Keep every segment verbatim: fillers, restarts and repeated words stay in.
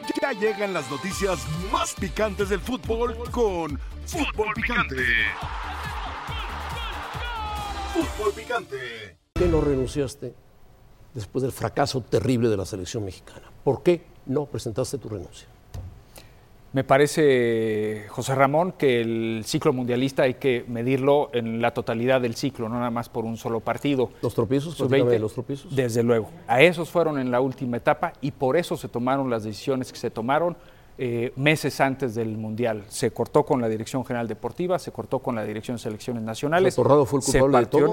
Ya llegan las noticias más picantes del fútbol con Fútbol Picante. Fútbol Picante. ¿Por qué no renunciaste después del fracaso terrible de la selección mexicana? ¿Por qué no presentaste tu renuncia? Me parece, José Ramón, que el ciclo mundialista hay que medirlo en la totalidad del ciclo, no nada más por un solo partido. ¿Los tropiezos? ¿Platícame de los tropiezos? Desde luego. A esos fueron en la última etapa y por eso se tomaron las decisiones que se tomaron eh, meses antes del Mundial. Se cortó con la Dirección General Deportiva, se cortó con la Dirección de Selecciones Nacionales. ¿Torrado fue el culpable de todo?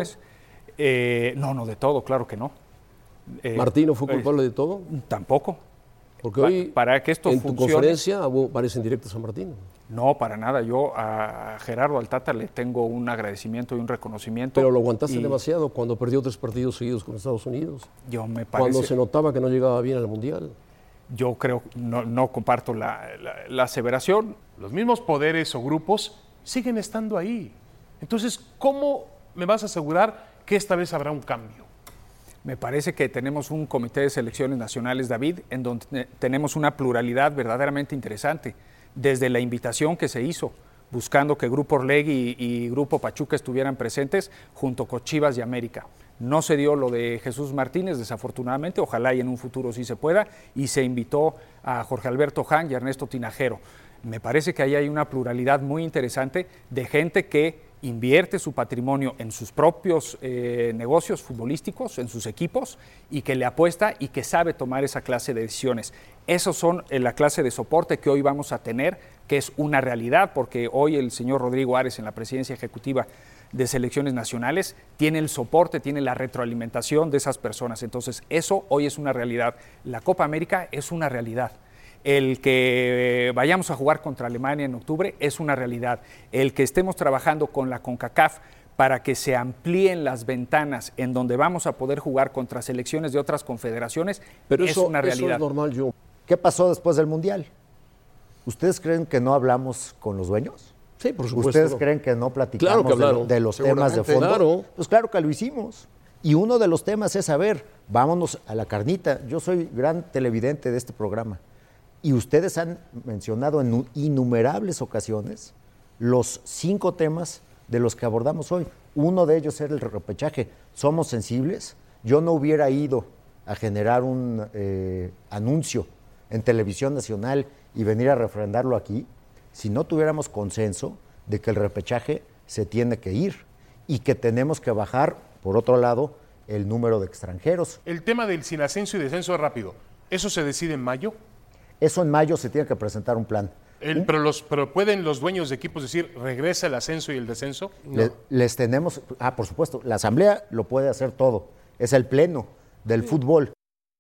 Eh, no, no, de todo, claro que no. Eh, ¿Martino fue culpable eh, de todo? Tampoco. Porque hoy, para que esto en funcione, tu conferencia, hubo varias indirectas a Martino. No, para nada. Yo a Gerardo Altata le tengo un agradecimiento y un reconocimiento. Pero lo aguantaste y... demasiado cuando perdió tres partidos seguidos con Estados Unidos. Yo me parece... Cuando se notaba que no llegaba bien al Mundial. Yo creo, no, no comparto la, la, la aseveración. Los mismos poderes o grupos siguen estando ahí. Entonces, ¿cómo me vas a asegurar que esta vez habrá un cambio? Me parece que tenemos un comité de selecciones nacionales, David, en donde tenemos una pluralidad verdaderamente interesante. Desde la invitación que se hizo, buscando que Grupo Orlegui y, y Grupo Pachuca estuvieran presentes junto con Chivas y América. No se dio lo de Jesús Martínez, desafortunadamente, ojalá y en un futuro sí se pueda, y se invitó a Jorge Alberto Jang y a Ernesto Tinajero. Me parece que ahí hay una pluralidad muy interesante de gente que invierte su patrimonio en sus propios eh, negocios futbolísticos, en sus equipos, y que le apuesta y que sabe tomar esa clase de decisiones. Esos son eh, la clase de soporte que hoy vamos a tener, que es una realidad, porque hoy el señor Rodrigo Ares en la presidencia ejecutiva de selecciones nacionales tiene el soporte, tiene la retroalimentación de esas personas. Entonces, eso hoy es una realidad. La Copa América es una realidad. El que vayamos a jugar contra Alemania en octubre es una realidad. El que estemos trabajando con la CONCACAF para que se amplíen las ventanas en donde vamos a poder jugar contra selecciones de otras confederaciones Pero es eso, una realidad. Eso es normal, yo. ¿Qué pasó después del Mundial? ¿Ustedes creen que no hablamos con los dueños? Sí, por supuesto. ¿Ustedes no. creen que no platicamos claro que de, lo, de los temas de fondo? Claro. Pues claro que lo hicimos. Y uno de los temas es, a ver, vámonos a la carnita. Yo soy gran televidente de este programa. Y ustedes han mencionado en innumerables ocasiones los cinco temas de los que abordamos hoy. Uno de ellos era el repechaje. ¿Somos sensibles? Yo no hubiera ido a generar un eh, anuncio en Televisión Nacional y venir a refrendarlo aquí si no tuviéramos consenso de que el repechaje se tiene que ir y que tenemos que bajar, por otro lado, el número de extranjeros. El tema del sin ascenso y descenso es rápido. ¿Eso se decide en mayo? Eso en mayo se tiene que presentar un plan. El, pero, los, pero ¿pueden los dueños de equipos decir regresa el ascenso y el descenso? No. Le, les tenemos, ah, por supuesto, la asamblea lo puede hacer todo. Es el pleno del sí. fútbol.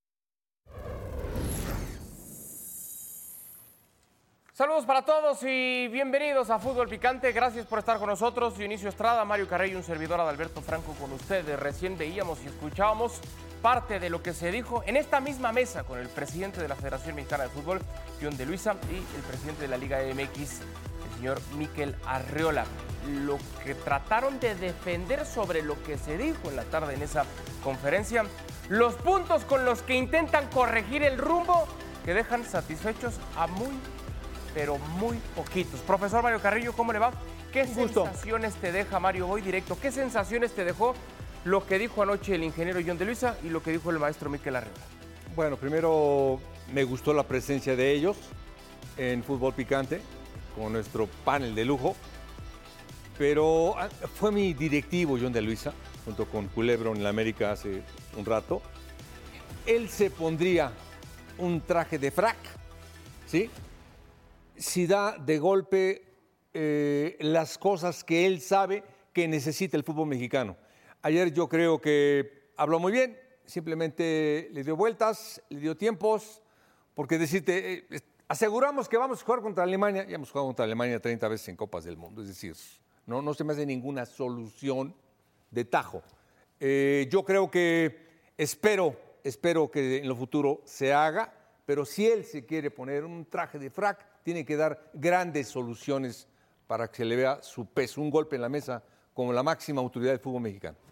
Saludos para todos y bienvenidos a Fútbol Picante. Gracias por estar con nosotros. Dionisio Estrada, Mario Carrillo, un servidor Adalberto Franco con ustedes. Recién veíamos y escuchábamos parte de lo que se dijo en esta misma mesa con el presidente de la Federación Mexicana de Fútbol, John de Luisa, y el presidente de la Liga M X, el señor Mikel Arriola. Lo que trataron de defender sobre lo que se dijo en la tarde en esa conferencia, los puntos con los que intentan corregir el rumbo que dejan satisfechos a muy, pero muy poquitos. Profesor Mario Carrillo, ¿cómo le va? ¿Qué sensaciones te deja, Mario? Voy directo. ¿Qué sensaciones te dejó lo que dijo anoche el ingeniero John de Luisa y lo que dijo el maestro Mikel Arriola? Bueno, primero me gustó la presencia de ellos en Fútbol Picante, con nuestro panel de lujo, pero fue mi directivo John de Luisa, junto con Culebro en la América hace un rato. Él se pondría un traje de frac, ¿sí? Si da de golpe eh, las cosas que él sabe que necesita el fútbol mexicano. Ayer yo creo que habló muy bien, simplemente le dio vueltas, le dio tiempos, porque decirte, eh, aseguramos que vamos a jugar contra Alemania, ya hemos jugado contra Alemania treinta veces en Copas del Mundo, es decir, no, no se me hace ninguna solución de tajo. Eh, yo creo que espero, espero que en lo futuro se haga, pero si él se quiere poner un traje de frac, tiene que dar grandes soluciones para que se le vea su peso, un golpe en la mesa como la máxima autoridad del fútbol mexicano.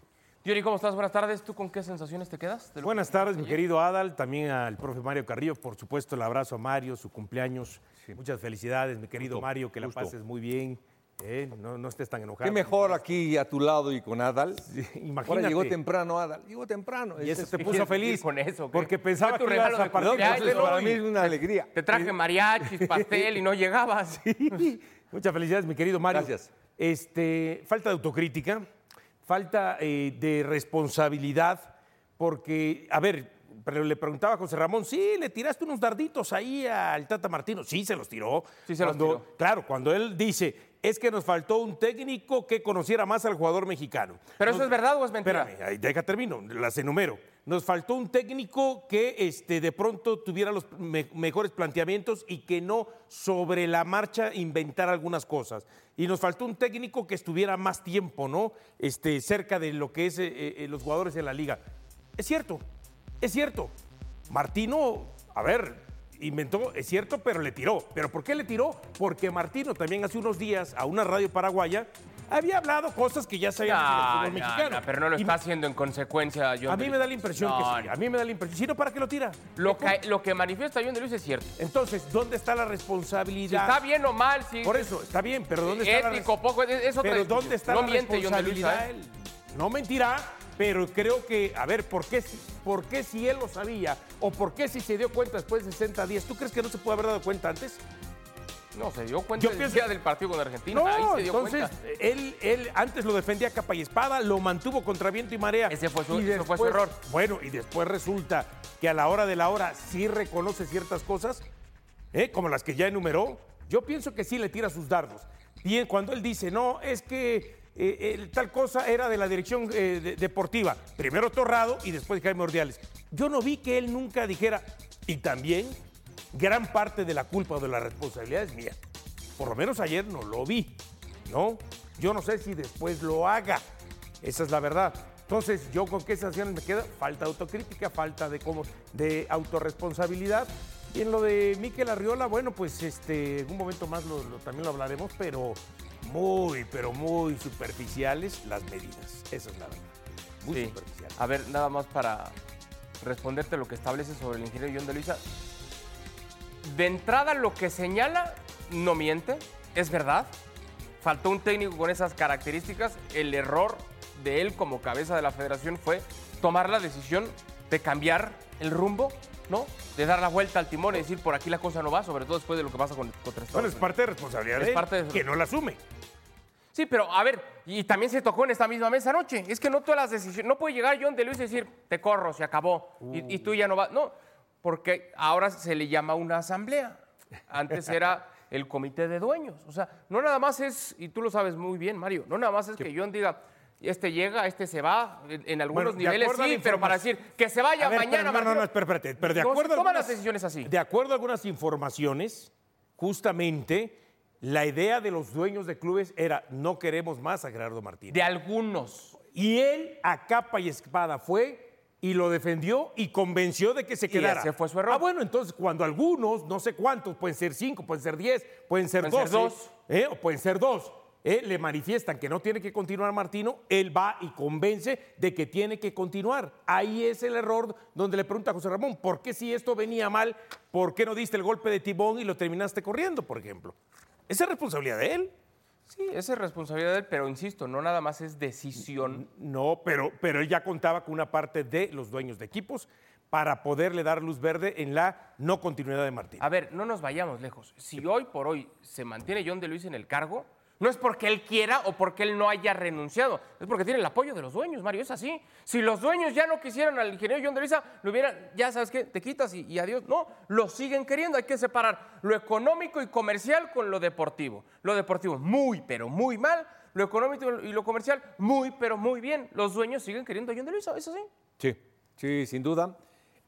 Yuri, ¿cómo estás? Buenas tardes. ¿Tú con qué sensaciones te quedas? de lo Buenas que- tardes, mi querido Adal, también al profe Mario Carrillo, por supuesto el abrazo a Mario, su cumpleaños. Muchas felicidades, mi querido Gusto, Mario, que gusto. la pases muy bien, ¿eh? no, no estés tan enojado. Qué mejor aquí a tu lado y con Adal. Imagínate. Ahora llegó temprano Adal, llegó temprano. Y eso Ese te es- puso quieres feliz, decir con eso? ¿Qué? porque pensaba Fue tu que ibas regalo a de partir cumpleaños, de ¿no? para mí es una alegría. Te traje mariachis, pastel y no llegabas. Muchas felicidades, mi querido Mario. Gracias. Este, falta de autocrítica, falta eh, de responsabilidad, porque, a ver, pero le preguntaba a José Ramón, sí, le tiraste unos darditos ahí al Tata Martino. Sí, se los tiró. Sí, se los Cuando- tiró. Claro, cuando él dice, es que nos faltó un técnico que conociera más al jugador mexicano. ¿Pero Nos- eso es verdad o es mentira? Espérame, ahí, deja termino, las enumero. Nos faltó un técnico que este, de pronto tuviera los me- mejores planteamientos y que no sobre la marcha inventara algunas cosas. Y nos faltó un técnico que estuviera más tiempo, ¿no? Este, cerca de lo que es eh, eh, los jugadores en la liga. Es cierto, es cierto. Martino, a ver, inventó, es cierto, pero le tiró. ¿Pero por qué le tiró? Porque Martino también hace unos días a una radio paraguaya había hablado cosas que ya sabíamos No, del fútbol no, mexicano. no, pero no lo Y está haciendo en consecuencia, John a mí de me da Luis. la impresión No, que sí, no. a mí me da la impresión. Si no, ¿para qué lo tira? Lo que, lo que manifiesta John de Luis es cierto. Entonces, ¿dónde está la Si responsabilidad? está bien o mal, si Por eso, está bien, pero ¿dónde está la ético, poco, es, es otra Pero discusión. ¿dónde está no la miente John de Luis, responsabilidad? ¿sabes? Él no mentirá, pero creo que, a ver, ¿por qué, si- ¿por qué si él lo sabía o por qué si se dio cuenta después de sesenta días? ¿Tú crees que no se puede haber dado cuenta antes? No, se dio cuenta Yo el pienso- día del partido con Argentina. No, Ahí se dio entonces cuenta. él, él antes lo defendía a capa y espada, lo mantuvo contra viento y marea. Ese fue su- Y ese fue su error. Bueno, y después resulta que a la hora de la hora sí reconoce ciertas cosas, ¿eh? Como las que ya enumeró. Yo pienso que sí le tira sus dardos. Bien, cuando él dice, no, es que eh, eh, tal cosa era de la dirección eh, de- deportiva. Primero Torrado y después Jaime Ordiales. Yo no vi que él nunca dijera, y también gran parte de la culpa o de la responsabilidad es mía. Por lo menos ayer no lo vi, ¿no? Yo no sé si después lo haga. Esa es la verdad. Entonces, yo con qué sanciones me queda, falta de autocrítica, falta de cómo, de autorresponsabilidad. Y en lo de Mikel Arriola, bueno, pues este, en un momento más lo- lo- también lo hablaremos, pero muy, pero muy superficiales las medidas. Esa es la verdad. Muy Sí. superficiales. A ver, nada más para responderte lo que establece sobre el ingeniero John de Luisa. De entrada, lo que señala no miente, es verdad. Faltó un técnico con esas características. El error de él como cabeza de la federación fue tomar la decisión de cambiar el rumbo, ¿no? De dar la vuelta al timón y decir por aquí la cosa no va, sobre todo después de lo que pasa con, contra Estados Bueno, es Unidos. parte de responsabilidad Es de él, parte de- que no la asume. Sí, pero a ver, y también se tocó en esta misma mesa anoche. Es que no todas las decisiones. No puede llegar John de Luis y decir, te corro, se acabó. Y, y tú ya no vas. No, porque ahora se le llama una asamblea. Antes era el comité de dueños. O sea, no nada más es, y tú lo sabes muy bien, Mario, no nada más es que John diga, este llega, este se va, en, en algunos Bueno, de niveles acuerdo a sí, la pero para información- decir que se vaya A ver, mañana. pero no, no, Martino. no, espera, espérate, pero de No se acuerdo a toman algunas- las decisiones así. De acuerdo a algunas informaciones, justamente la idea de los dueños de clubes era no queremos más a Gerardo Martínez. De algunos. Y él a capa y espada fue y lo defendió y convenció de que se quedara. ese fue su error. Ah, bueno, entonces cuando algunos, no sé cuántos, pueden ser cinco, pueden ser diez, pueden ser Pueden ser doce, dos. ¿eh? o pueden ser dos, ¿eh? le manifiestan que no tiene que continuar Martino, él va y convence de que tiene que continuar. Ahí es el error donde le pregunta a José Ramón, ¿por qué si esto venía mal, por qué no diste el golpe de timón y lo terminaste corriendo, por ejemplo? Esa es responsabilidad de él. Sí, esa es responsabilidad de él, pero insisto, no nada más es decisión. No, pero, pero él ya contaba con una parte de los dueños de equipos para poderle dar luz verde en la no continuidad de Martín. A ver, no nos vayamos lejos. Si hoy por hoy se mantiene John de Luis en el cargo, no es porque él quiera o porque él no haya renunciado, es porque tiene el apoyo de los dueños, Mario, es así. Si los dueños ya no quisieran al ingeniero John de Luisa, lo hubieran, ya sabes qué, te quitas y, y adiós. No, lo siguen queriendo, hay que separar lo económico y comercial con lo deportivo. Lo deportivo muy, pero muy mal, lo económico y lo comercial muy, pero muy bien. Los dueños siguen queriendo a John de Luisa, ¿es así? Sí, sí, sin duda.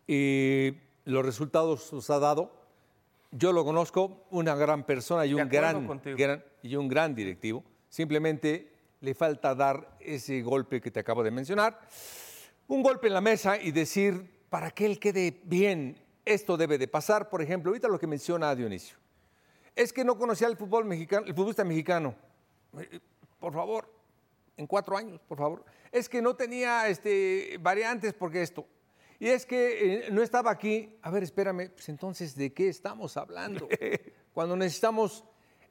Y los resultados los ha dado. Yo lo conozco, una gran persona y De un acuerdo gran, contigo. gran- y un gran directivo. Simplemente le falta dar ese golpe que te acabo de mencionar. Un golpe en la mesa y decir, para que él quede bien, esto debe de pasar. Por ejemplo, ahorita lo que menciona Dionisio. Es que no conocía el fútbol mexicano, el futbolista mexicano. Eh, Por favor, en cuatro años, por favor. Es que no tenía este, variantes porque esto. Y es que eh, no estaba aquí. A ver, espérame, pues entonces, ¿de qué estamos hablando? Cuando necesitamos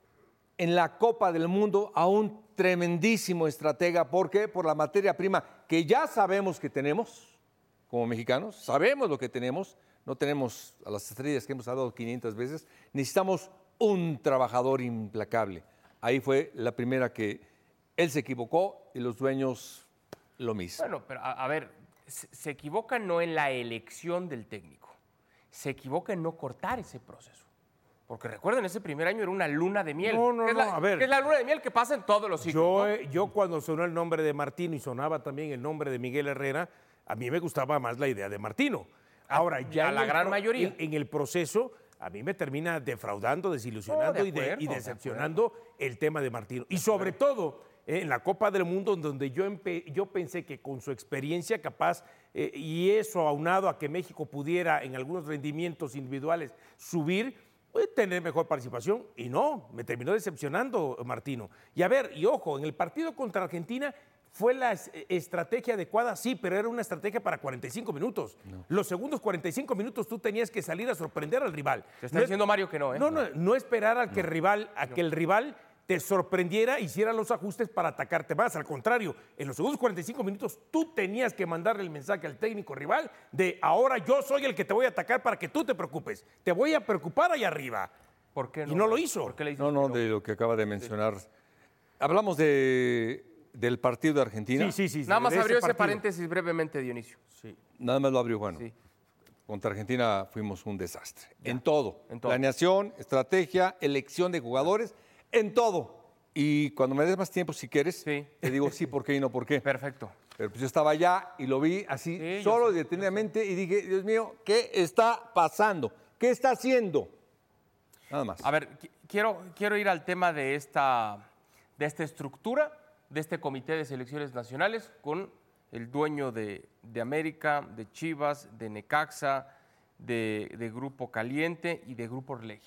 en la Copa del Mundo a un tremendísimo estratega. ¿Por qué? Por la materia prima que ya sabemos que tenemos como mexicanos. Sabemos lo que tenemos. No tenemos a las estrellas que hemos hablado quinientas veces. Necesitamos un trabajador implacable. Ahí fue la primera que él se equivocó y los dueños lo mismo. Bueno, pero a, a ver, se, se equivoca no en la elección del técnico. Se equivoca en no cortar ese proceso. Porque recuerden, ese primer año era una luna de miel. No, no, que es no, la, a ver. que es la luna de miel que pasa en todos los ciclos. Yo, ¿no? eh, yo cuando sonó el nombre de Martino y sonaba también el nombre de Miguel Herrera, a mí me gustaba más la idea de Martino. Ahora, ya a en la el gran pro- mayoría. En, en el proceso, a mí me termina defraudando, desilusionando No, de y, de- acuerdo, y de decepcionando el tema de Martino. Y sobre todo, eh, en la Copa del Mundo, en donde yo, empe- yo pensé que con su experiencia capaz, eh, y eso aunado a que México pudiera en algunos rendimientos individuales subir, puede tener mejor participación, y no, me terminó decepcionando Martino. Y a ver, y ojo, en el partido contra Argentina fue la es- estrategia adecuada, sí, pero era una estrategia para cuarenta y cinco minutos. Los segundos cuarenta y cinco minutos tú tenías que salir a sorprender al rival. Te está No es- diciendo Mario que no, ¿eh? No, no, no esperar a que, el rival, a que el rival te sorprendiera, hiciera los ajustes para atacarte más. Al contrario, en los segundos cuarenta y cinco minutos tú tenías que mandarle el mensaje al técnico rival de ahora yo soy el que te voy a atacar para que tú te preocupes. Te voy a preocupar allá arriba. ¿Por qué no? Y no lo hizo. ¿Por qué le dices No, no, que no? de lo que acaba de mencionar. Hablamos de, del partido de Argentina. Sí, sí, sí. Nada de más ese abrió ese partido. paréntesis brevemente, Dionisio. Nada más lo abrió Juan. Sí. Contra Argentina fuimos un desastre. En todo. en todo. Planeación, estrategia, elección de jugadores, en todo. Y cuando me des más tiempo, si quieres, Sí. te digo sí, por qué y no por qué. Perfecto. Pero pues yo estaba allá y lo vi así, Sí, yo solo y sé, detenidamente, y dije, Dios mío, ¿qué está pasando? ¿Qué está haciendo? Nada más. A ver, qui- quiero, quiero ir al tema de esta, de esta estructura, de este comité de selecciones nacionales, con el dueño de, de América, de Chivas, de Necaxa, de, de Grupo Caliente y de Grupo Orlegui.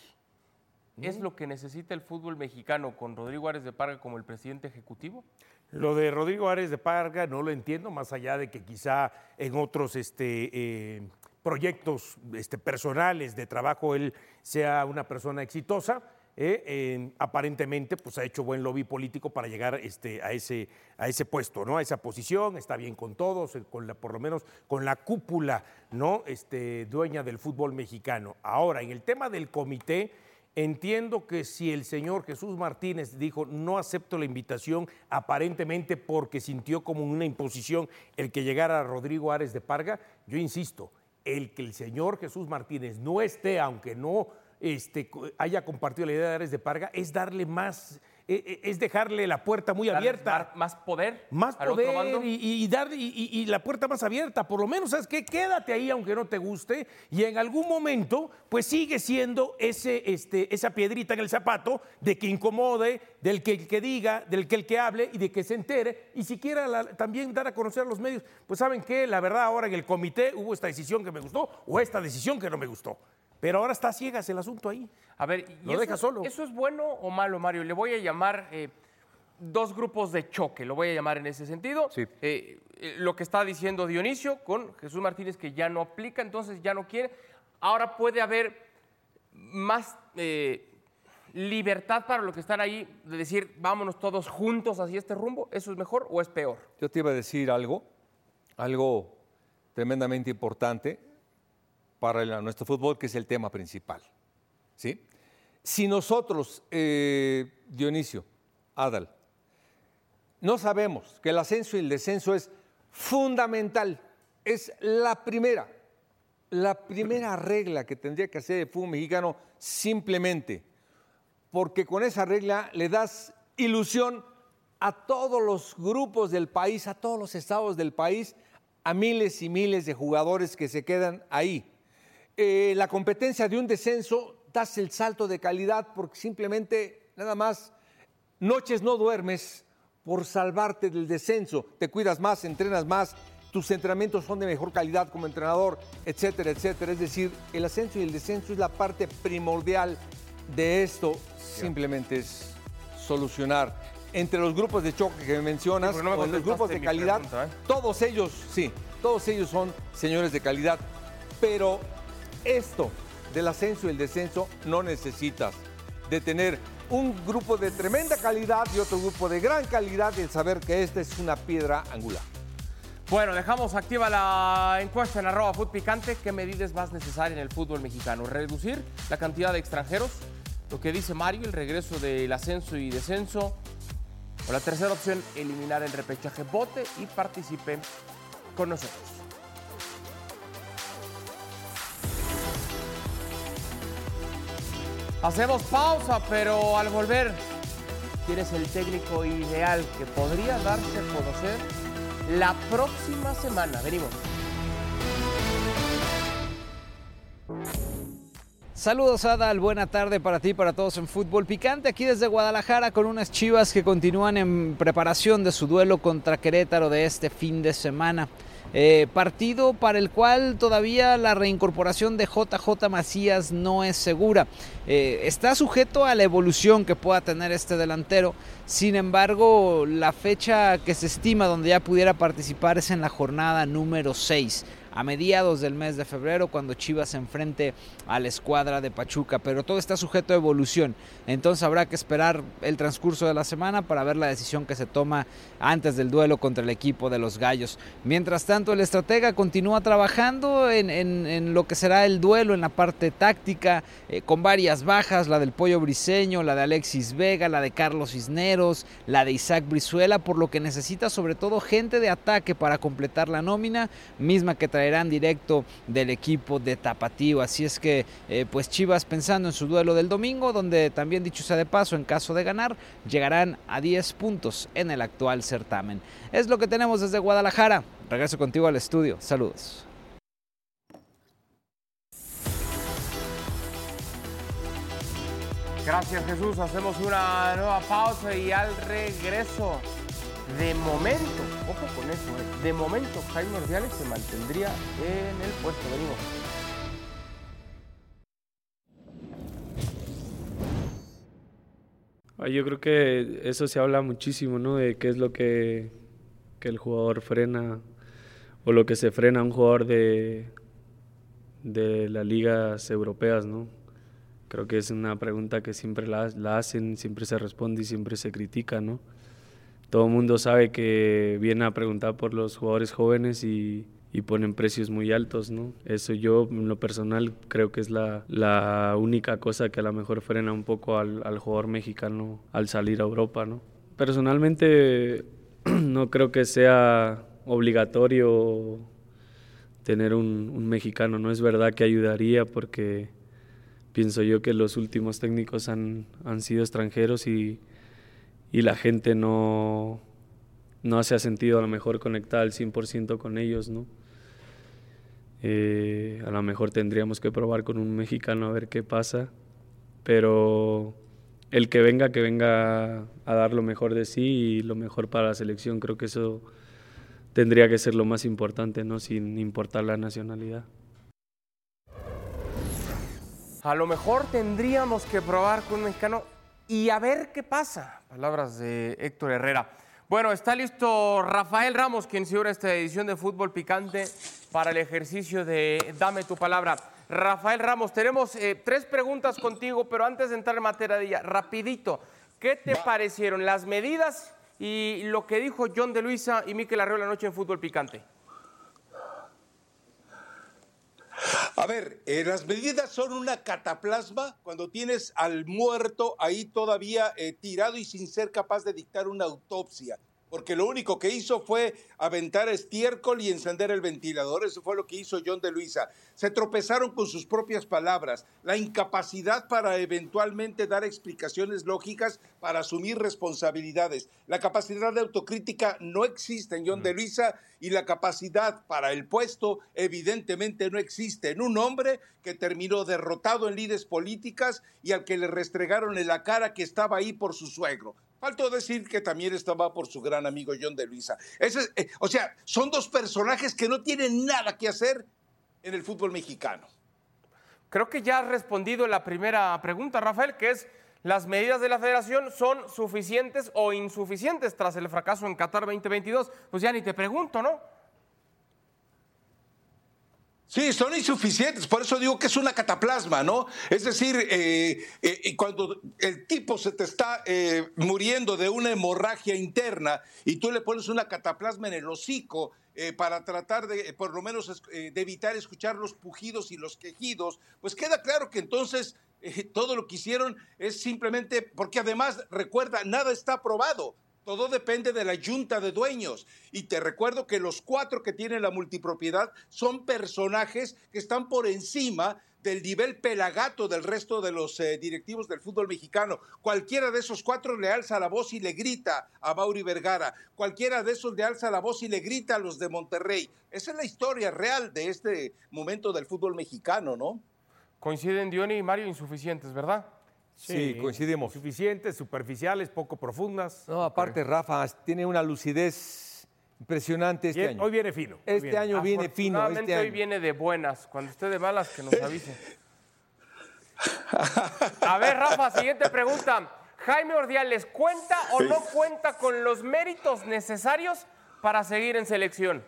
¿Es lo que necesita el fútbol mexicano con Rodrigo Árez de Parga como el presidente ejecutivo? Lo de Rodrigo Árez de Parga no lo entiendo, más allá de que quizá en otros este, eh, proyectos este, personales de trabajo él sea una persona exitosa. eh, eh, aparentemente pues ha hecho buen lobby político para llegar este, a, ese, a ese puesto, ¿no? A esa posición, está bien con todos, eh, con la, por lo menos con la cúpula, ¿no? Este, dueña del fútbol mexicano. Ahora, en el tema del comité, entiendo que si el señor Jesús Martínez dijo no acepto la invitación, aparentemente porque sintió como una imposición el que llegara Rodrigo Árez de Parga, yo insisto, el que el señor Jesús Martínez no esté, aunque no este, haya compartido la idea de Árez de Parga, es darle más, es dejarle la puerta muy Darle abierta. dar más poder Más al otro poder bando. y, y, dar, y, y- y la puerta más abierta, por lo menos, ¿sabes qué? Quédate ahí aunque no te guste y en algún momento, pues sigue siendo ese, este, esa piedrita en el zapato de que incomode, del que el que diga, del que el que hable y de que se entere y siquiera la- también dar a conocer a los medios, pues ¿saben qué? La verdad ahora en el comité hubo esta decisión que me gustó o esta decisión que no me gustó. Pero ahora está a ciegas el asunto ahí. A ver, ¿y Lo eso, deja solo. ¿eso es bueno o malo, Mario? Le voy a llamar eh, dos grupos de choque, lo voy a llamar en ese sentido. Sí. Eh, eh, lo que está diciendo Dionisio con Jesús Martínez, que ya no aplica, entonces ya no quiere. Ahora puede haber más eh, libertad para los que están ahí, de decir, vámonos todos juntos hacia este rumbo. ¿Eso es mejor o es peor? Yo te iba a decir algo, algo tremendamente importante para el- nuestro fútbol, que es el tema principal. ¿Sí? Si nosotros, eh, Dionisio, Adal, no sabemos que el ascenso y el descenso es fundamental, es la primera, la primera regla que tendría que hacer el fútbol mexicano simplemente, porque con esa regla le das ilusión a todos los grupos del país, a todos los estados del país, a miles y miles de jugadores que se quedan ahí. Eh, la competencia de un descenso, das el salto de calidad porque simplemente nada más noches no duermes por salvarte del descenso, te cuidas más, entrenas más, tus entrenamientos son de mejor calidad como entrenador, etcétera, etcétera. Es decir, el ascenso y el descenso es la parte primordial de esto, simplemente es solucionar entre los grupos de choque que mencionas, Sí, no me o en los grupos de mi calidad, pregunta, ¿eh? todos ellos, sí, todos ellos son señores de calidad. Pero esto del ascenso y el descenso no necesitas de tener un grupo de tremenda calidad y otro grupo de gran calidad y el saber que esta es una piedra angular. Bueno, dejamos activa la encuesta en arroba Fut Picante. ¿Qué medida es más necesaria en el fútbol mexicano? ¿Reducir la cantidad de extranjeros? Lo que dice Mario, el regreso del ascenso y descenso. O la tercera opción, eliminar el repechaje. Vote y participe con nosotros. Hacemos pausa, pero al volver, ¿quién es el técnico ideal que podría darse a conocer la próxima semana? Venimos. Saludos, Adal, buena tarde para ti y para todos en Fútbol Picante, aquí desde Guadalajara con unas Chivas que continúan en preparación de su duelo contra Querétaro de este fin de semana. Eh, partido para el cual todavía la reincorporación de J J Macías no es segura. Eh, está sujeto a la evolución que pueda tener este delantero. Sin embargo, la fecha que se estima donde ya pudiera participar es en la jornada número seis. A mediados del mes de febrero, cuando Chivas se enfrente a la escuadra de Pachuca, pero todo está sujeto a evolución, entonces habrá que esperar el transcurso de la semana para ver la decisión que se toma antes del duelo contra el equipo de los Gallos. Mientras tanto, el estratega continúa trabajando en, en, en lo que será el duelo en la parte táctica, eh, con varias bajas, la del Pollo Briseño, la de Alexis Vega, la de Carlos Cisneros, la de Isaac Brizuela, por lo que necesita sobre todo gente de ataque para completar la nómina, misma que traerán directo del equipo de Tapatío. Así es que eh, pues Chivas pensando en su duelo del domingo, donde también, dicho sea de paso, en caso de ganar, llegarán a diez puntos en el actual certamen. Es lo que tenemos desde Guadalajara. Regreso contigo al estudio. Saludos. Gracias, Jesús. Hacemos una nueva pausa y al regreso, de momento, ojo con eso, ¿eh? de momento Jaime Ordiales se mantendría en el puesto. Venimos. Yo creo que eso se habla muchísimo, ¿no? De qué es lo que, que el jugador frena o lo que se frena a un jugador de, de las ligas europeas, ¿no? Creo que es una pregunta que siempre la, la hacen, siempre se responde y siempre se critica, ¿no? Todo el mundo sabe que viene a preguntar por los jugadores jóvenes y, y ponen precios muy altos, ¿no? Eso yo, en lo personal, creo que es la, la única cosa que a lo mejor frena un poco al, al jugador mexicano al salir a Europa, ¿no? Personalmente, no creo que sea obligatorio tener un, un mexicano, ¿no? Es verdad que ayudaría porque pienso yo que los últimos técnicos han, han sido extranjeros y y la gente no, no se ha sentido a lo mejor conectada al cien por ciento con ellos, ¿no? Eh, a lo mejor tendríamos que probar con un mexicano a ver qué pasa, pero el que venga, que venga a dar lo mejor de sí y lo mejor para la selección, creo que eso tendría que ser lo más importante, ¿no? Sin importar la nacionalidad. A lo mejor tendríamos que probar con un mexicano y a ver qué pasa. Palabras de Héctor Herrera. Bueno, está listo Rafael Ramos, quien cierra esta edición de Fútbol Picante para el ejercicio de Dame tu Palabra. Rafael Ramos, tenemos eh, tres preguntas contigo, pero antes de entrar en materia de ella, rapidito, ¿qué te parecieron las medidas y lo que dijo John de Luisa y Mikel Arreola anoche en Fútbol Picante? A ver, eh, las medidas son una cataplasma cuando tienes al muerto ahí todavía eh, tirado y sin ser capaz de dictar una autopsia, porque lo único que hizo fue aventar estiércol y encender el ventilador. Eso fue lo que hizo John de Luisa. Se tropezaron con sus propias palabras, la incapacidad para eventualmente dar explicaciones lógicas, para asumir responsabilidades. La capacidad de autocrítica no existe en John de Luisa y la capacidad para el puesto evidentemente no existe en un hombre que terminó derrotado en lides políticas y al que le restregaron en la cara que estaba ahí por su suegro. Faltó decir que también estaba por su gran amigo John de Luisa. Ese, eh, o sea, son dos personajes que no tienen nada que hacer en el fútbol mexicano. Creo que ya has respondido la primera pregunta, Rafael, que es ¿Las medidas de la federación son suficientes o insuficientes tras el fracaso en Qatar veinte veintidós? Pues ya ni te pregunto, ¿no? Sí, son insuficientes, por eso digo que es una cataplasma, ¿no? Es decir, eh, eh, cuando el tipo se te está eh, muriendo de una hemorragia interna y tú le pones una cataplasma en el hocico eh, para tratar de, por lo menos, eh, de evitar escuchar los pujidos y los quejidos, pues queda claro que entonces eh, todo lo que hicieron es simplemente, porque además, recuerda, nada está aprobado. Todo depende de la junta de dueños. Y te recuerdo que los cuatro que tienen la multipropiedad son personajes que están por encima del nivel pelagato del resto de los eh, directivos del fútbol mexicano. Cualquiera de esos cuatro le alza la voz y le grita a Mauri Vergara. Cualquiera de esos le alza la voz y le grita a los de Monterrey. Esa es la historia real de este momento del fútbol mexicano, ¿no? Coinciden Diony y Mario, insuficientes, ¿verdad? Sí, coincidimos. Suficientes, superficiales, poco profundas. No, aparte, Rafa tiene una lucidez impresionante este Bien, año. hoy viene fino. Este viene. año viene fino. Afortunadamente Este hoy año. viene de buenas. Cuando esté de malas, que nos avise. A ver, Rafa, siguiente pregunta. Jaime Ordiales, ¿cuenta o no cuenta con los méritos necesarios para seguir en selección?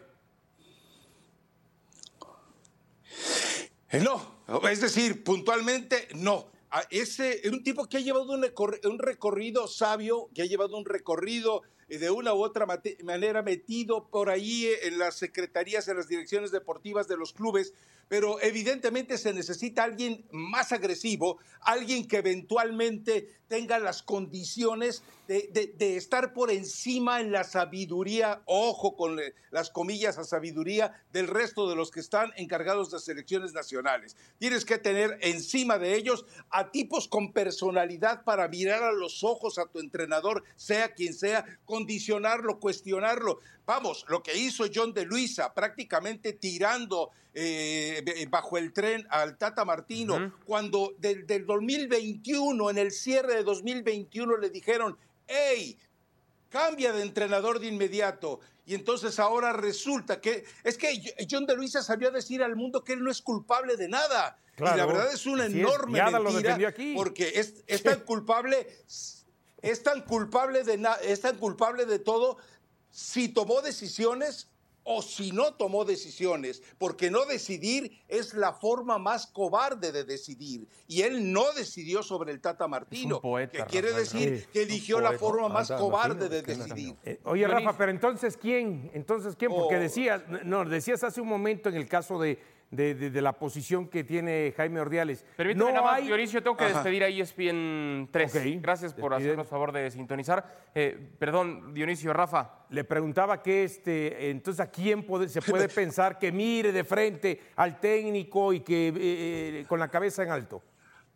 Eh, no, es decir, puntualmente no. Ese es un tipo que ha llevado un, un recorrido sabio, que ha llevado un recorrido de una u otra manera metido por ahí en las secretarías, en las direcciones deportivas de los clubes, pero evidentemente se necesita alguien más agresivo, alguien que eventualmente tenga las condiciones de, de, de estar por encima en la sabiduría, ojo con las comillas a sabiduría, del resto de los que están encargados de selecciones nacionales. Tienes que tener encima de ellos a tipos con personalidad para mirar a los ojos a tu entrenador, sea quien sea, condicionarlo, cuestionarlo. Vamos, lo que hizo John de Luisa, prácticamente tirando eh, bajo el tren al Tata Martino, uh-huh. cuando del, del dos mil veintiuno, en el cierre de dos mil veintiuno, le dijeron, hey, cambia de entrenador de inmediato. Y entonces ahora resulta que, es que John de Luisa salió a decir al mundo que él no es culpable de nada. Claro, y la verdad es una enorme es. mentira, lo aquí. porque es, es tan culpable, es tan culpable de na, es tan culpable de todo si tomó decisiones o si no tomó decisiones, porque no decidir es la forma más cobarde de decidir, y él no decidió sobre el Tata Martino, poeta, que quiere Rafael, decir sí, que eligió la forma más ah, cobarde de decidir. Eh, oye, Rafa, pero entonces ¿quién? Entonces ¿quién? Porque decías, no, decías hace un momento en el caso de De, de, de la posición que tiene Jaime Ordiales. Permíteme no nada más, hay... Dionisio, tengo que Ajá. despedir a E S P N tres. Okay. Gracias por Despiden. hacernos favor de sintonizar. Eh, perdón, Dionisio, Rafa. Le preguntaba que este, entonces a quién puede, se puede pensar que mire de frente al técnico y que eh, con la cabeza en alto.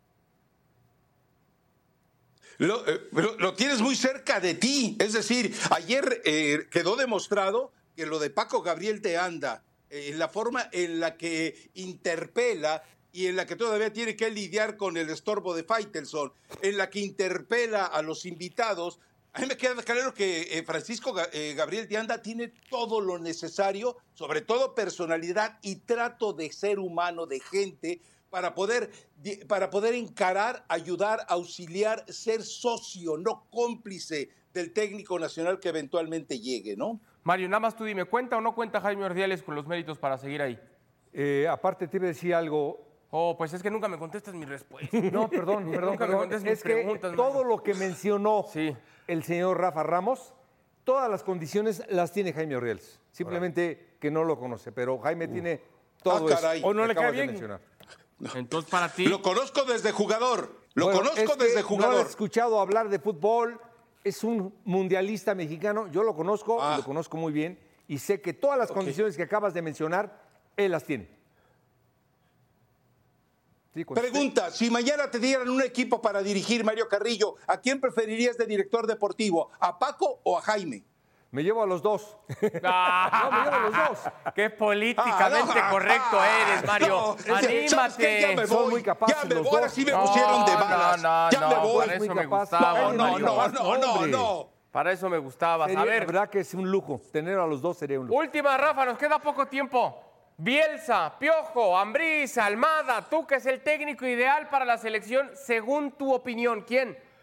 Lo, eh, lo, lo tienes muy cerca de ti. Es decir, ayer eh, quedó demostrado que lo de Paco Gabriel de Anda, en la forma en la que interpela y en la que todavía tiene que lidiar con el estorbo de Faitelson, en la que interpela a los invitados, a mí me queda claro que eh, Francisco eh, Gabriel de Anda tiene todo lo necesario, sobre todo personalidad y trato de ser humano, de gente, para poder, para poder encarar, ayudar, auxiliar, ser socio, no cómplice del técnico nacional que eventualmente llegue, ¿no? Mario, nada más tú dime, ¿cuenta o no cuenta Jaime Ordiales con los méritos para seguir ahí? Eh, aparte te iba a decir algo. Oh, pues es que nunca me contestas mi respuesta. No, perdón, perdón, nunca perdón. Me es que todo Mario. Lo que mencionó sí. el señor Rafa Ramos, todas las condiciones las tiene Jaime Ordiales. Simplemente Ahora. que no lo conoce, pero Jaime uh. tiene todo ah, eso. O no le cae bien. No. Entonces, para ti... Lo conozco desde jugador, lo bueno, conozco es desde jugador. No lo he escuchado hablar de fútbol, es un mundialista mexicano, yo lo conozco, ah. lo conozco muy bien, y sé que todas las okay. condiciones que acabas de mencionar, él las tiene. Sí, Pregunta, si mañana te dieran un equipo para dirigir, Mario Carrillo, ¿a quién preferirías de director deportivo? ¿A Paco o a Jaime? Me llevo a los dos. Ah, no, me llevo a los dos. Qué políticamente ah, no, correcto ah, eres, Mario. No, Anímate. Ya me voy. Son muy capaces ya me los voy. dos. Ahora sí me pusieron de malas. No, no, ya no, me voy. Para eso me gustaba. No, no, no, no, no, no. Para eso me gustaba. Sería, a ver. La verdad que es un lujo. Tener a los dos sería un lujo. Última, Rafa, nos queda poco tiempo. Bielsa, Piojo, Ambriz, Almada, tú que es el técnico ideal para la selección, según tu opinión, ¿quién?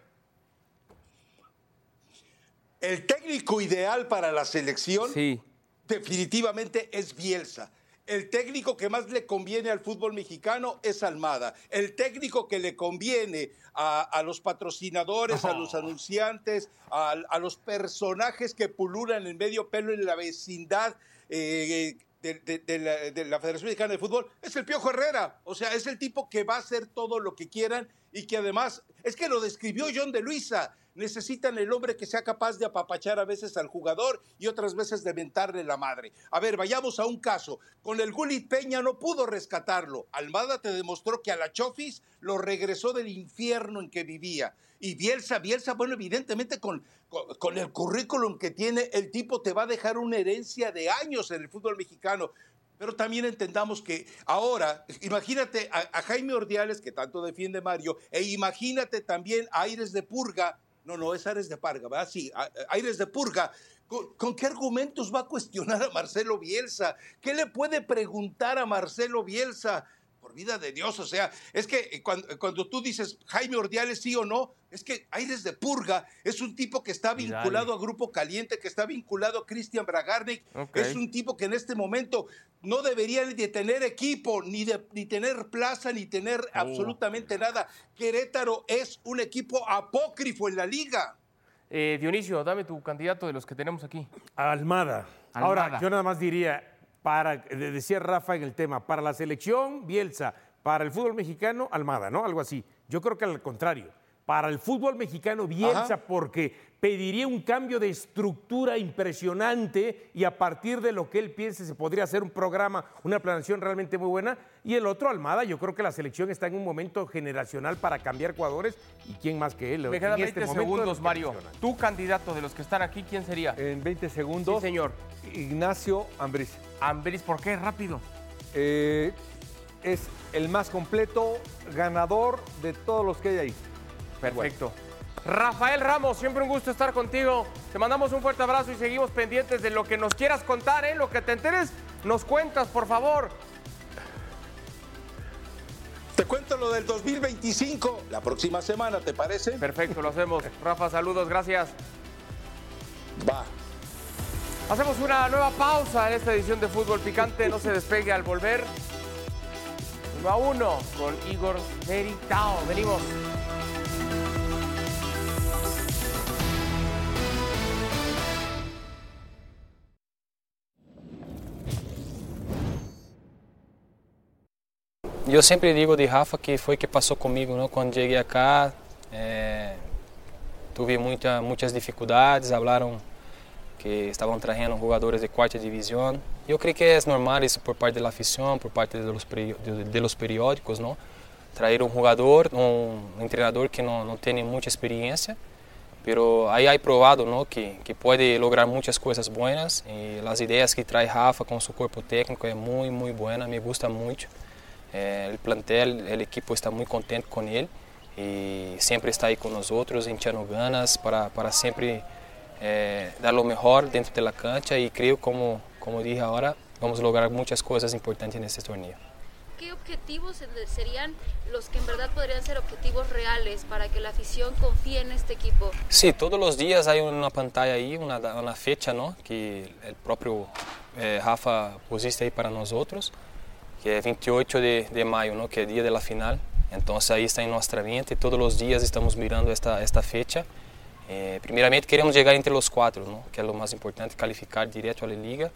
El técnico ideal para la selección sí. definitivamente es Bielsa. El técnico que más le conviene al fútbol mexicano es Almada. El técnico que le conviene a, a los patrocinadores, oh. a los anunciantes, a, a los personajes que pululan en medio pelo en la vecindad eh, de, de, de, la, de la Federación Mexicana de Fútbol, es el Piojo Herrera. O sea, es el tipo que va a hacer todo lo que quieran y que además, es que lo describió John de Luisa. Necesitan el hombre que sea capaz de apapachar a veces al jugador y otras veces de mentarle la madre. A ver, vayamos a un caso. Con el Gullit Peña no pudo rescatarlo. Almada te demostró que a la Chofis lo regresó del infierno en que vivía. Y Bielsa, Bielsa, bueno, evidentemente con, con, con el currículum que tiene, el tipo te va a dejar una herencia de años en el fútbol mexicano. Pero también entendamos que ahora, imagínate a, a Jaime Ordiales, que tanto defiende Mario, e imagínate también a Aires de Purga. No, no, es Aires de Parga, ¿verdad? Sí, Aires de Purga. ¿Con, ¿Con qué argumentos va a cuestionar a Marcelo Bielsa? ¿Qué le puede preguntar a Marcelo Bielsa? Por vida de Dios, o sea, es que cuando, cuando tú dices Jaime Ordiales sí o no, es que Aires de Purga es un tipo que está vinculado a Grupo Caliente, que está vinculado a Cristian Bragarnik, okay. Es un tipo que en este momento no debería ni de tener equipo, ni, de, ni tener plaza, ni tener oh. absolutamente nada. Querétaro es un equipo apócrifo en la liga. Eh, Dionisio, dame tu candidato de los que tenemos aquí. Almada. Almada. Ahora, yo nada más diría, para, decía Rafa en el tema, para la selección, Bielsa, para el fútbol mexicano, Almada, ¿no? Algo así. Yo creo que al contrario. Para el fútbol mexicano, Bielsa, Ajá. porque pediría un cambio de estructura impresionante y a partir de lo que él piense se podría hacer un programa, una planeación realmente muy buena. Y el otro, Almada, yo creo que la selección está en un momento generacional para cambiar jugadores y quién más que él. Me quedan veinte este segundos, Mario. Tu candidato de los que están aquí, ¿quién sería? En veinte segundos. Sí, señor. Ignacio Ambriz. Ambriz, ¿por qué? Rápido. Eh, es el más completo, ganador de todos los que hay ahí. Perfecto. Bueno. Rafael Ramos, siempre un gusto estar contigo. Te mandamos un fuerte abrazo y seguimos pendientes de lo que nos quieras contar, ¿eh? Lo que te enteres, nos cuentas, por favor. Te cuento lo del dos mil veinticinco, la próxima semana, ¿te parece? Perfecto, lo hacemos. Rafa, saludos, gracias. Va. Hacemos una nueva pausa en esta edición de Fútbol Picante. No se despegue al volver. Uno a uno con Igor Meritao. Venimos. Eu sempre digo de Rafa que foi que passou comigo, não? Quando cheguei cá, é, tive muita, muitas dificuldades, falaram que estavam trazendo jogadores de quarta divisão. Eu creio que é normal isso por parte da afição, por parte dos de, de los periódicos, não? Trazer um jogador, um, um treinador que não, não tem muita experiência, pero aí é provado, não? Que, que pode lograr muitas coisas boas e as ideias que traz Rafa com seu corpo técnico é muito, muito boa, me gusta muito. Eh, el plantel, el equipo está muy contento con él y siempre está ahí con nosotros, echando ganas para, para siempre eh, dar lo mejor dentro de la cancha y creo, como, como dije ahora, vamos a lograr muchas cosas importantes en este torneo. ¿Qué objetivos serían los que en verdad podrían ser objetivos reales para que la afición confíe en este equipo? Sí, todos los días hay una pantalla ahí, una, una fecha, ¿no? Que el propio eh, Rafa pusiste ahí para nosotros, que é vinte e oito de, de maio, ¿no? Que é o dia da final. Então, aí está em nossa mente e todos os dias estamos mirando esta, esta fecha. Eh, primeiramente, queremos chegar entre os quatro, ¿no? Que é o mais importante, calificar direto à Liga.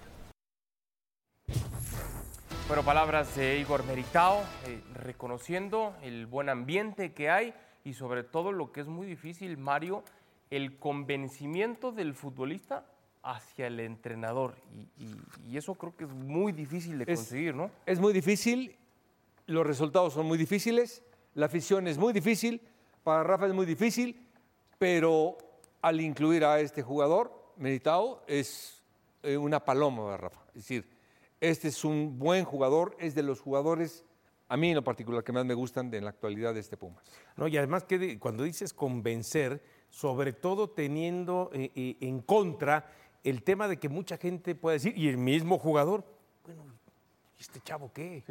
Bueno, palabras de Igor Meritao, eh, reconociendo el buen ambiente que hay y sobre todo lo que es muy difícil, Mario, el convencimiento del futbolista hacia el entrenador y, y, y eso creo que es muy difícil de conseguir, es, ¿no? Es muy difícil, los resultados son muy difíciles, la afición es muy difícil, para Rafa es muy difícil, pero al incluir a este jugador, Meritao, es eh, una paloma para Rafa. Es decir, este es un buen jugador, es de los jugadores, a mí en lo particular, que más me gustan de en la actualidad de este Pumas. No, y además que de, cuando dices convencer, sobre todo teniendo eh, eh, en contra el tema de que mucha gente puede decir, y el mismo jugador, bueno, ¿este chavo qué? Sí.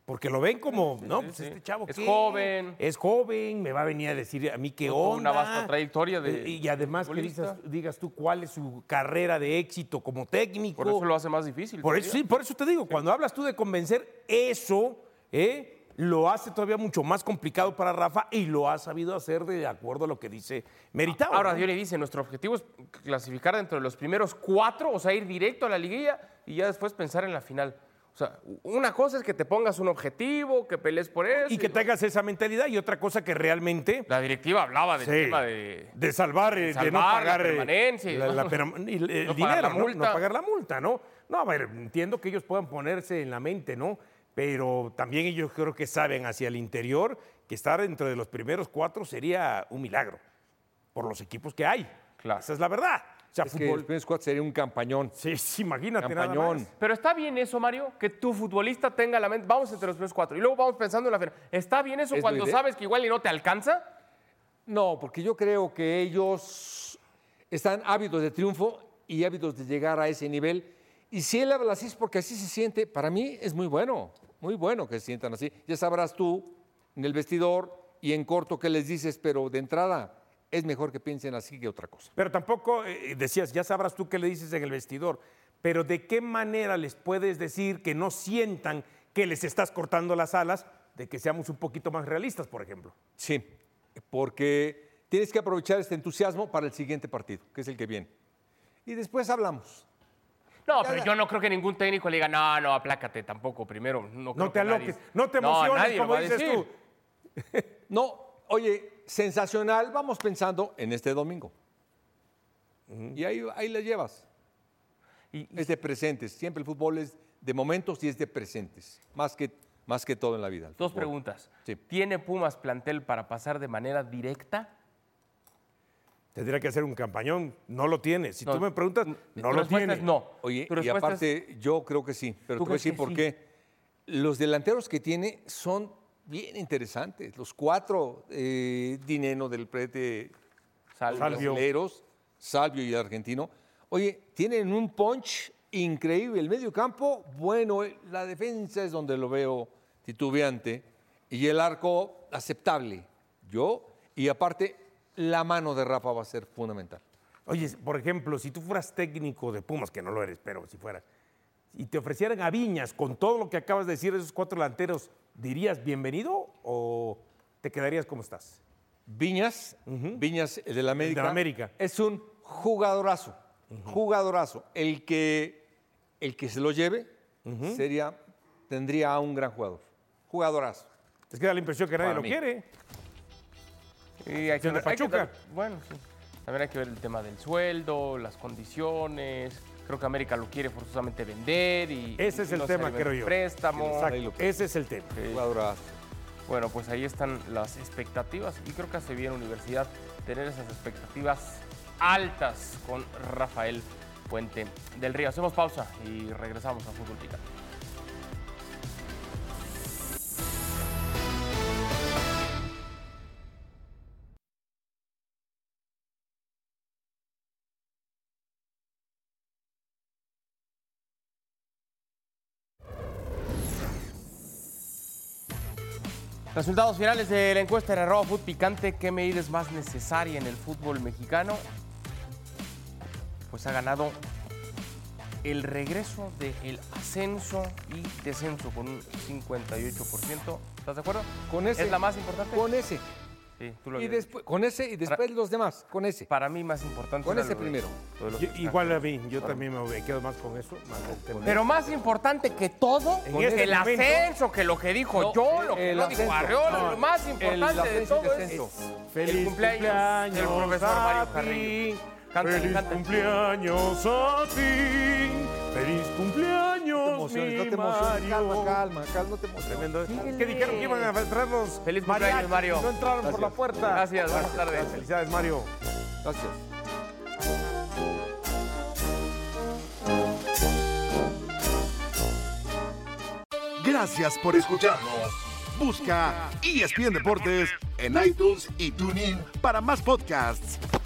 Porque lo ven como, Sí, no, sí, pues sí. este chavo Es ¿qué? joven. Es joven, me va a venir a decir a mí qué Con onda. una vasta trayectoria de Y además que futbolista. digas, digas tú cuál es su carrera de éxito como técnico. Por eso lo hace más difícil. Por eso, todavía. sí, por eso te digo, cuando hablas tú de convencer, eso ¿eh? lo hace todavía mucho más complicado para Rafa y lo ha sabido hacer de acuerdo a lo que dice Meritao. Ahora, ¿no? Diony dice, nuestro objetivo es clasificar dentro de los primeros cuatro, o sea, ir directo a la liguilla y ya después pensar en la final. O sea, una cosa es que te pongas un objetivo, que pelees por eso. Y que tengas esa mentalidad y otra cosa que realmente... La directiva hablaba del Sí, tema de... de salvar, eh, de, salvar no la pagar eh, permanencia y la- la no- perma- y el, el no pagar dinero, la ¿no? multa. No pagar la multa, ¿no? No, a ver, entiendo que ellos puedan ponerse en la mente, ¿no? Pero también ellos creo que saben hacia el interior que estar dentro de los primeros cuatro sería un milagro por los equipos que hay. Claro. Esa es la verdad. O sea, Es que fútbol... el primer squad sería un campañón. Sí, sí, imagínate nada Campañón. más. Pero está bien eso, Mario, que tu futbolista tenga la mente, vamos entre los primeros cuatro, y luego vamos pensando en la final. ¿Está bien eso Es cuando lo ide- sabes que igual y no te alcanza? No, porque yo creo que ellos están ávidos de triunfo y ávidos de llegar a ese nivel. Y si él habla así es porque así se siente. Para mí es muy bueno, muy bueno que se sientan así. Ya sabrás tú en el vestidor y en corto qué les dices, pero de entrada es mejor que piensen así que otra cosa. Pero tampoco, eh, decías, ya sabrás tú qué le dices en el vestidor, pero ¿de qué manera les puedes decir que no sientan que les estás cortando las alas de que seamos un poquito más realistas, por ejemplo? Sí, porque tienes que aprovechar este entusiasmo para el siguiente partido, que es el que viene. Y después hablamos. No, pero yo no creo que ningún técnico le diga, no, no, aplácate tampoco primero. No, creo No te que nadie- aloques, no te emociones, nadie lo como va a dices decir. tú. No, oye, sensacional, vamos pensando en este domingo. Y ahí, ahí la llevas. Y- Es de presentes, siempre el fútbol es de momentos y es de presentes, más que, más que todo en la vida. el Dos fútbol. preguntas. Sí. ¿Tiene Pumas plantel para pasar de manera directa? Tendría que hacer un campañón, no lo tiene. Si No, tú me preguntas, tu no lo respuesta tiene. es no. Oye, Tu y respuesta aparte, yo creo que sí, pero te ¿Tú voy a crees decir que por sí? qué. Los delanteros que tiene son bien interesantes. Los cuatro, eh, Dineno del Prete, Salvio. los brasileros, Salvio y el argentino. Oye, tienen un punch increíble. El medio campo, bueno, eh, la defensa es donde lo veo titubeante y el arco aceptable. Yo, y aparte, la mano de Rafa va a ser fundamental. Oye, por ejemplo, si tú fueras técnico de Pumas, que no lo eres, pero si fueras, y te ofrecieran a Viñas con todo lo que acabas de decir de esos cuatro delanteros, ¿dirías bienvenido o te quedarías como estás? Viñas, Viñas el de la América, de la América. es un jugadorazo, jugadorazo. El que, el que se lo lleve sería, tendría a un gran jugador, jugadorazo. Es que da la impresión que nadie Para lo mí. quiere. Y hay que ¿El de ver- hay que Pachuca? dar- bueno, sí. También hay que ver el tema del sueldo, las condiciones. Creo que América lo quiere forzosamente vender y Ese es y el no tema, se le creo vende yo. préstamo. Exacto, ese es el tema. Jugadorazo. Bueno, pues ahí están las expectativas y creo que hace bien Universidad tener esas expectativas altas con Rafael Puente del Río. Hacemos pausa y regresamos a Fútbol Picante. Resultados finales de la encuesta en arroba Fut Picante. ¿Qué medida es más necesaria en el fútbol mexicano? Pues ha ganado el regreso del ascenso y descenso con un cincuenta y ocho por ciento. ¿Estás de acuerdo? Con ese. ¿Es la más importante? Con ese. Sí, tú lo Y habías después, con ese y después los demás, con ese. Para mí más importante. Con era ese lo de- primero. lo de los Yo- fichajes. igual a mí, yo también me quedo más con eso. Más el tema. Pero más importante que todo, En que este el momento- ascenso, que lo que dijo No, yo, lo que el no dijo ascenso. Arreola, No, lo más el importante de ascenso y todo es descenso. Feliz el cumpleaños, del profesor Mario a Carrillo. ti. Canta, Feliz canta. cumpleaños a ti. Feliz cumpleaños, No te emociones, mi no te emociones. Mario. Calma, calma, calma, no te emociones. Tremendo. Síguele. Que dijeron que iban a entrar los Feliz cumpleaños, mariachis, Mario. No entraron por la puerta. Gracias, buenas tardes. Felicidades, Mario. Gracias. Gracias por escucharnos. Busca E S P N Deportes en iTunes y TuneIn para más podcasts.